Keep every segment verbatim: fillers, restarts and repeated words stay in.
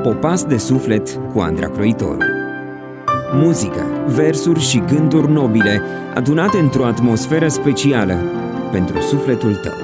Popas de suflet cu Andra Croitoru. Muzică, versuri și gânduri nobile adunate într-o atmosferă specială pentru sufletul tău.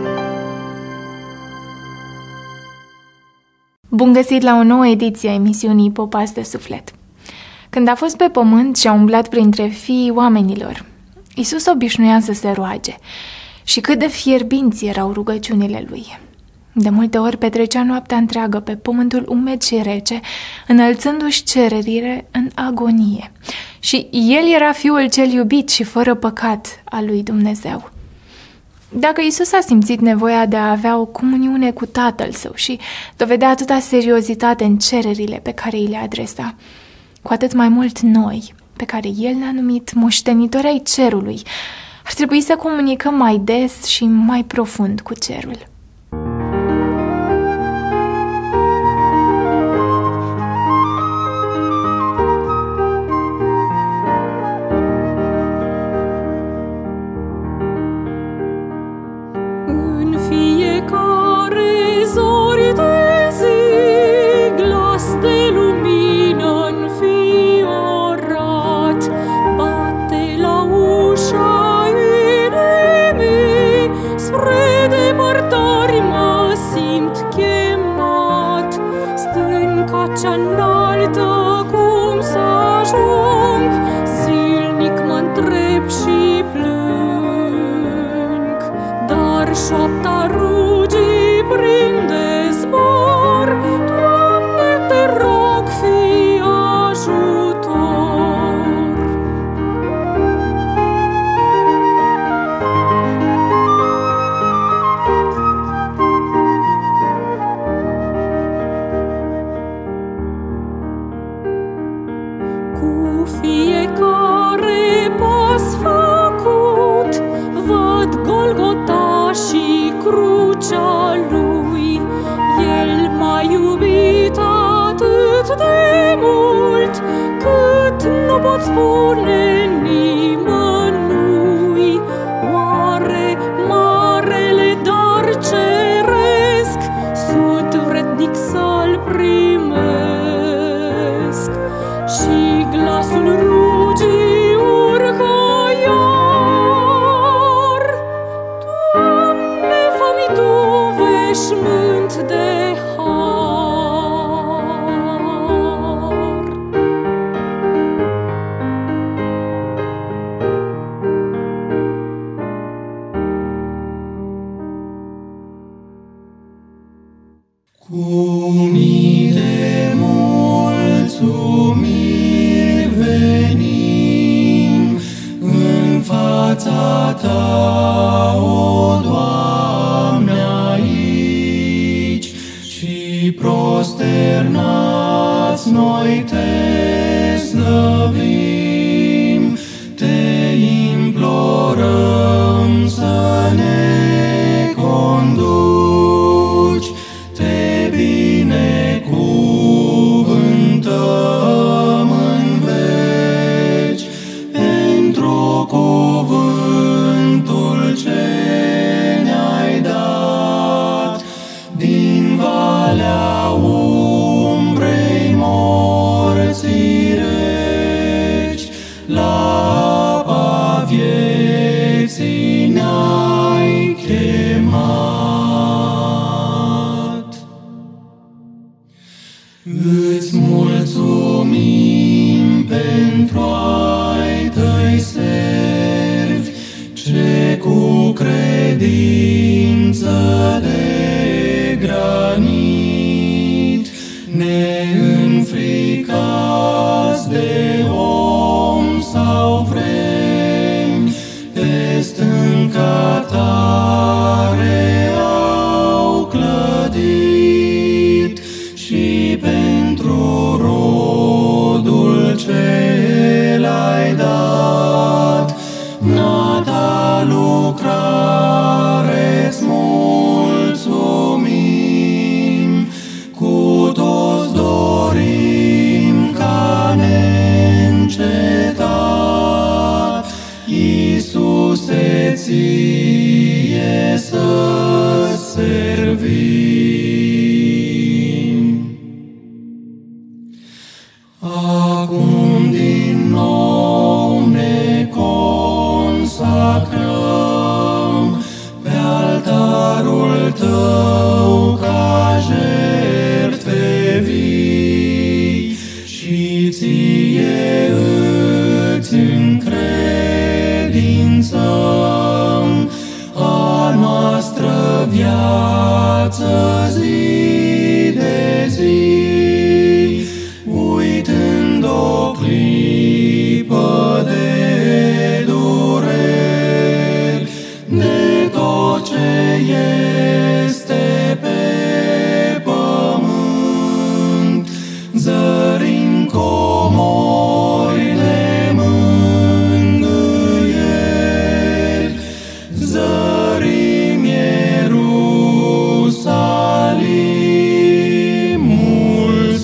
Bun găsit la o nouă ediție a emisiunii Popas de suflet. Când a fost pe pământ și a umblat printre fiii oamenilor, Iisus obișnuia să se roage și cât de fierbinți erau rugăciunile lui. De multe ori petrecea noaptea întreagă pe pământul umed și rece, înălțându-și cererile în agonie. Și el era fiul cel iubit și fără păcat al lui Dumnezeu. Dacă Iisus a simțit nevoia de a avea o comuniune cu Tatăl Său și dovedea atâta seriozitate în cererile pe care îi le adresa, cu atât mai mult noi, pe care El ne-a numit moștenitori ai cerului, ar trebui să comunicăm mai des și mai profund cu cerul. Șoapta rugii prinde zbor, Doamne, te rog, fii ajutor. Cu fiecare pas făcut, văd Golgota și crucea lui. El m-a iubit atât de mult, cât nu pot spune nimănui. Oare marele dar ceresc sunt vrednic să-l primesc? Și glasul rugii urcă iar, Doamne, fă-mi Tu veșmânt de har. Cu mii de mulțumiri venim în fața Ta, o Doamne, aici, și prosternați noi Te slăvim, Te implorăm să ne conduci, Te binecuvântăm în veci pentru cuvântul ce ne-ai dat. Din valea umbrei morții reci, la apa vieții ne-ai chemat. Îți mulțumim pentru ai Tăi servi, ce cu credință de granit, neînfricați de om sau vremi, pe stânca tare au clădit, și pentru rodul ce l-ai dat, n-a-ta lucrare-ți mulțumim. Cu toți dorim ca neîncetat, Iisuse, Ție să servim. acum din nou ne consacrăm pe altarul Tău ca jertfe vii și Ție îți încredințăm a noastră viață zi de zi, uitând o clipă de dureri de tot ce este pe pământ, zărim comori de mângâieri, zărim Ierusalimul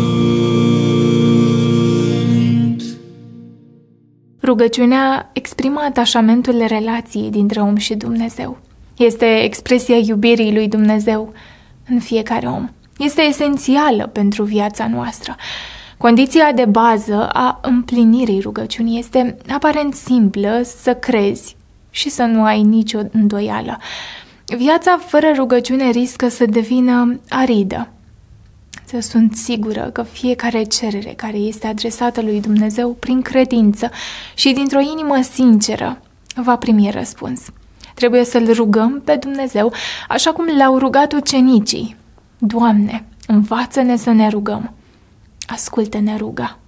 Sfânt. Rugăciunea exprimă atașamentul relației dintre om și Dumnezeu. Este expresia iubirii lui Dumnezeu în fiecare om. Este esențială pentru viața noastră. Condiția de bază a împlinirii rugăciunii este aparent simplă: să crezi și să nu ai nicio îndoială. Viața fără rugăciune riscă să devină aridă. Să sunt sigură că fiecare cerere care este adresată lui Dumnezeu prin credință și dintr-o inimă sinceră va primi răspuns. Trebuie să-L rugăm pe Dumnezeu așa cum l-au rugat ucenicii. Doamne, învață-ne să ne rugăm. Ascultă-ne ruga.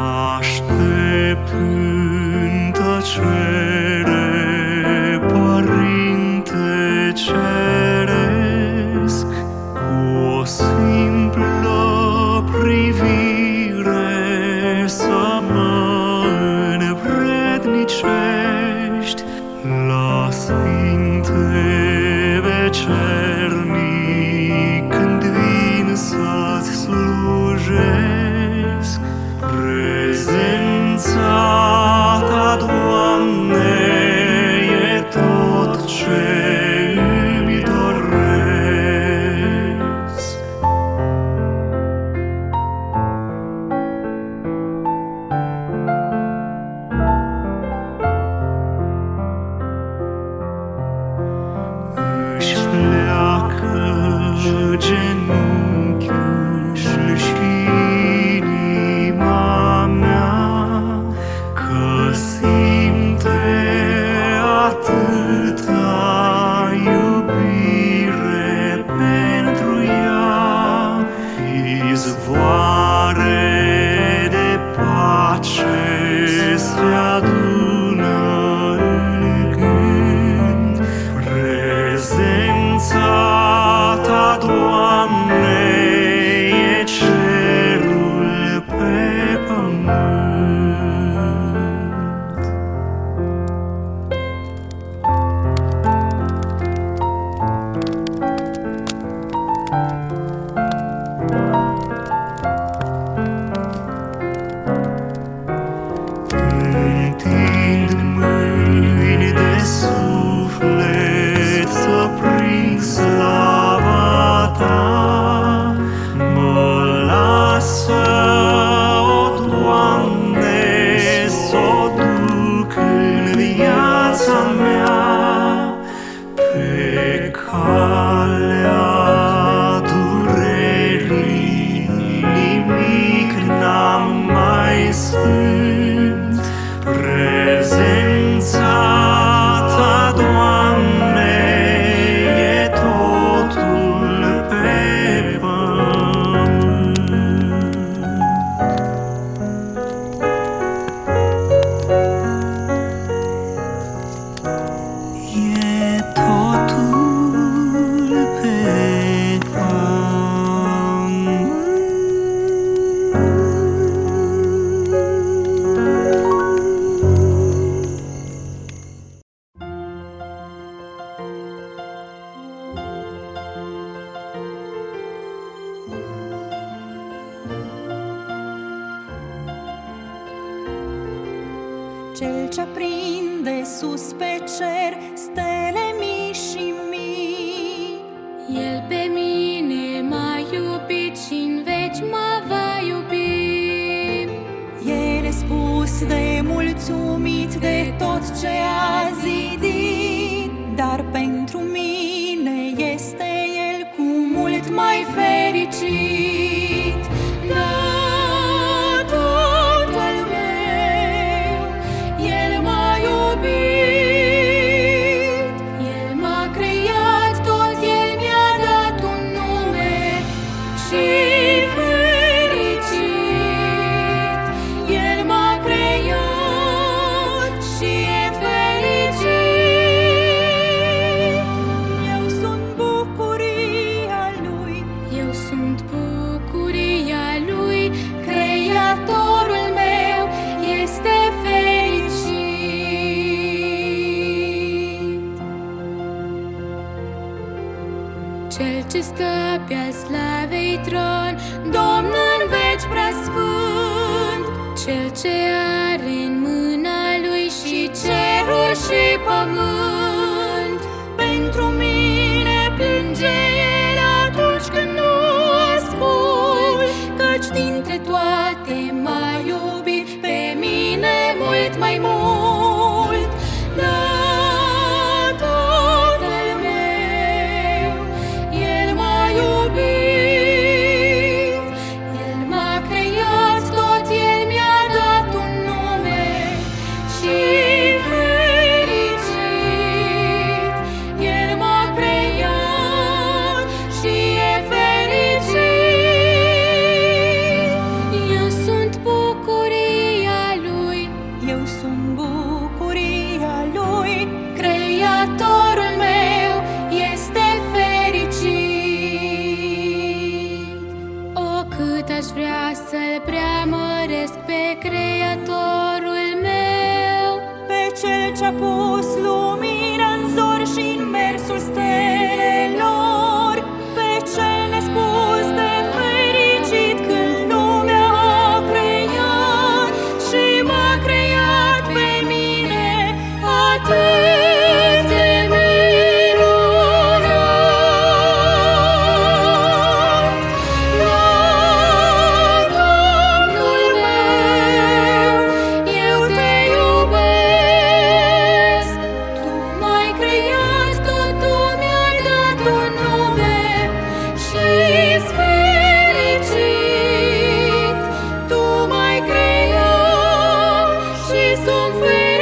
Aștept în tăcere, Părinte Ceresc, cu o simplă privire să mă învrednicești la sfinte vecernic, când vin să-ți slujesc. Prezența Ta, Doamne, e tot ce îmi doresc. Își pleacă genunchiul și inima mea, că simte atâta iubire pentru ea. Izvoare de pace se adună în gând. Prezența Ta, Doamne, e cerul pe pământ. Întind mâini de suflet să prind slava Ta. Mă lasă, o Doamne, s-o duc în viața mea, pe calea durerii. Nimic n-am mai sfânt. Prezența Ta, Doamne, e totul pe pământ. E totul pe Cel ce prinde sus pe cer stele mii și mii. El pe mine m-a iubit și-n veci mă va iubi. E nespus de mulțumit de tot ce a zidit, dar pentru mine este El cu mult mai fericit. Da, Tatăl meu, El m-a iubit. El m-a creat, tot El mi-a dat un nume Și fericit, El m-a creat și e fericit. Eu sunt bucuria Lui, Eu sunt bucuria Lui, Creatorul meu este fericit. Cel ce stă pe-a slavei tron, Domn în veci preasfânt, Cel ce are în mâna Lui și cerul și pământ. pentru mine plânge El atunci când nu ascult, Căci dintre toate m-a iubit, pe mine mult mai mult. Da, Tatăl meu, El m-a iubit. El m-a creat, tot El mi-a dat un nume Și fericit, El m-a creat și e fericit. Eu sunt bucuria Creatorul meu, pe Cel ce-a pus lumina în zori și în mersul stelelor, pe Cel nespus de fericit când lumea a creat și m-a creat pe mine atât de minunat. La Domnul meu, eu te iubesc. Tu m-ai creat, tu mi-ai dat un nume și-s fericit. Tu m-ai creat și sunt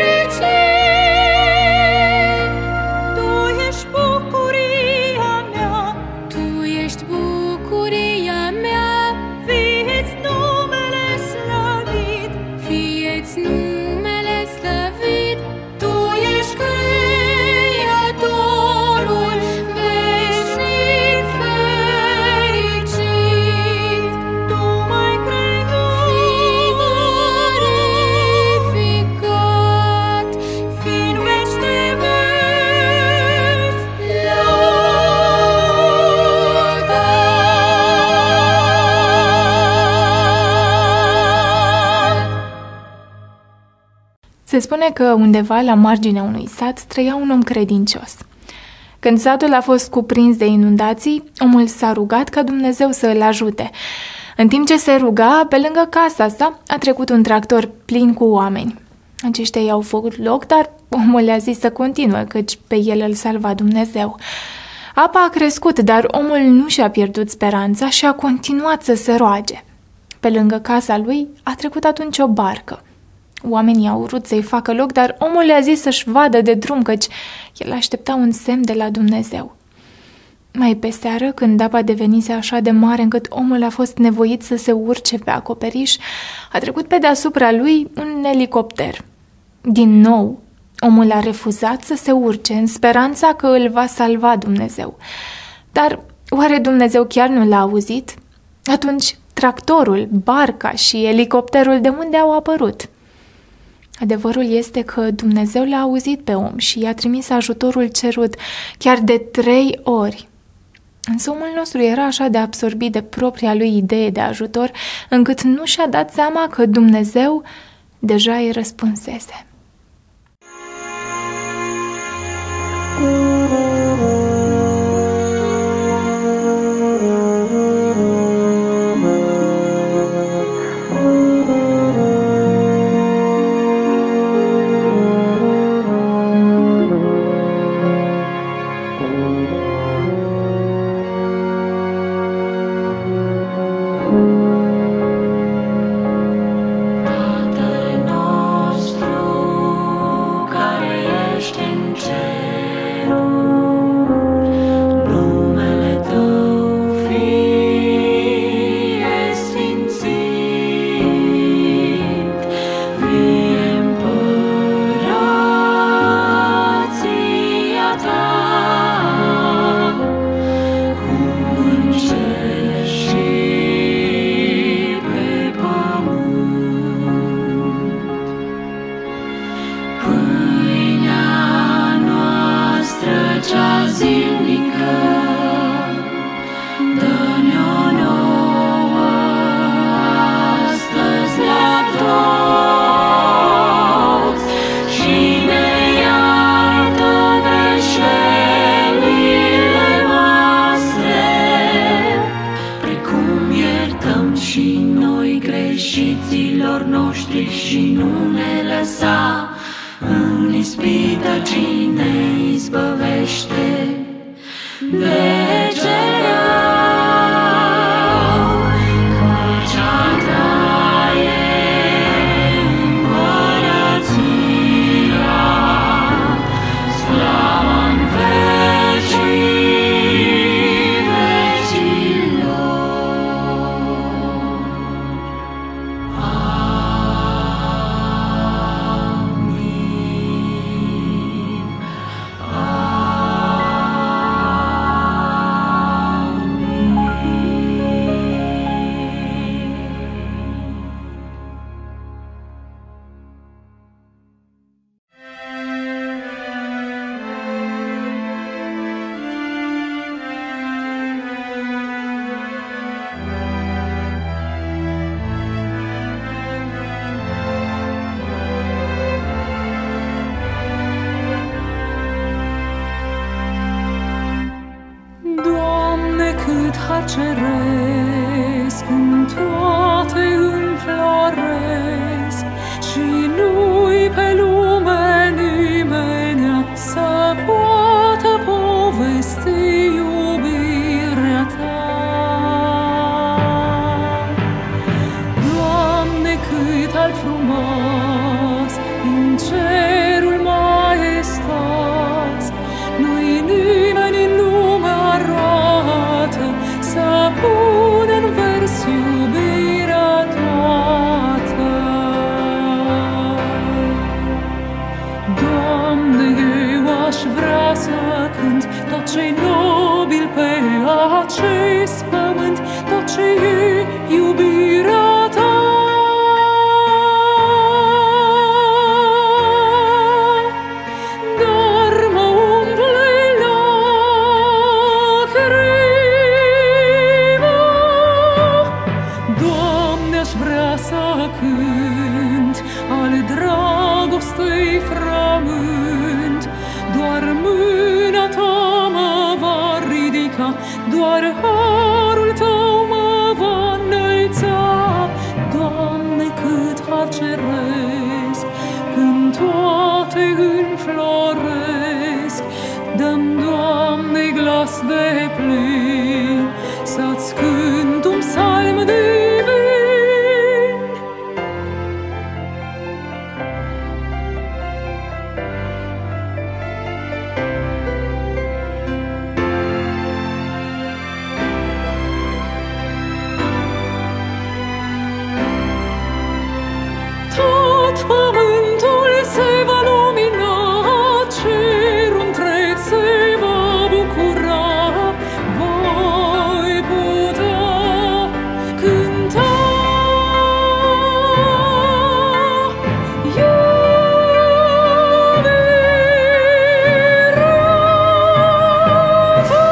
fericit. Tu ești bucuria mea, Tu ești bucuria mea, fie-ți numele slăvit. fie-ți numele slăvit. Tu ești Creatorul veșnic fericit. Tu m-ai creat, Glorificat, fiind veci de veci. Lăudat. Se spune că undeva la marginea unui sat trăia un om credincios. Când satul a fost cuprins de inundații, omul s-a rugat ca Dumnezeu să îl ajute. În timp ce se ruga, pe lângă casa sa a trecut un tractor plin cu oameni. Aceștia i-au făcut loc, dar omul le-a zis să continue, căci pe el îl salva Dumnezeu. Apa a crescut, dar omul nu și-a pierdut speranța și a continuat să se roage. Pe lângă casa lui a trecut atunci o barcă. Oamenii au vrut să-i facă loc, dar omul le-a zis să-și vadă de drum, căci el aștepta un semn de la Dumnezeu. Mai pe seară, când apa devenise așa de mare încât omul a fost nevoit să se urce pe acoperiș, a trecut pe deasupra lui un elicopter. Din nou, omul a refuzat să se urce în speranța că îl va salva Dumnezeu. Dar oare Dumnezeu chiar nu l-a auzit? Atunci, tractorul, barca și elicopterul de unde au apărut? Adevărul este că Dumnezeu l-a auzit pe om și i-a trimis ajutorul cerut chiar de trei ori. Însă omul nostru era așa de absorbit de propria lui idee de ajutor, încât nu și-a dat seama că Dumnezeu deja îi răspunsese. Tatăl nostru care ești în ceruri, numele Tău fie sfințit, fie împărăția Ta, cum în cer și pe pământ. Pâinea noastră cea zilnică, dă-ne-o nouă astăzi la toți și ne iartă greșelile noastre, precum iertăm și noi greșiților noștri, și nu ne lăsa în ispită, ci ne izbăvește de cel rău, căci a Ta e împărăția, slava în vecii vecilor. Amin. frumos, din cerul maestos, nu-i nimeni în lume arată să pună în vers iubirea toată. Doamne, eu aș vrea să cânt tot ce-i nobil pe acest pământ, tot ce e iubirea ta. Dar mă umple lacrima. Doamne, aș vrea să cânt ale dragostei frământ, doar mâna ta mă va ridica, doar harul tău mă va înălța. Doamne, cât har ceresc când toate înfloresc. Dă-mi, Doamne, glas de plin să-ți cânt un psalm divin. Tot pământul se va lumina, cerul întreg se va bucura. Voi putea cânta iubirea ta.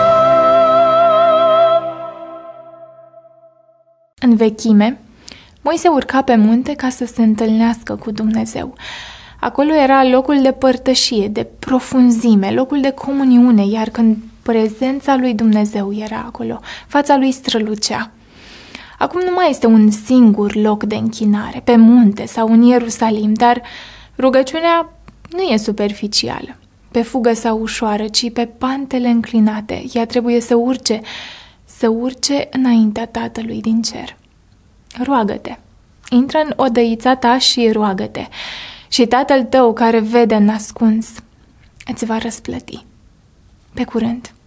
În vechime, Moise urca pe munte ca să se întâlnească cu Dumnezeu. Acolo era locul de părtășie, de profunzime, locul de comuniune, iar când prezența lui Dumnezeu era acolo, fața lui strălucea. Acum nu mai este un singur loc de închinare, pe munte sau în Ierusalim, dar rugăciunea nu e superficială, pe fugă sau ușoară, ci pe pantele înclinate. Ea trebuie să urce, să urce înaintea Tatălui din cer. Roagă-te, intră în odăița ta și roagă-te, și Tatăl tău care vede în ascuns îți va răsplăti. Pe curând!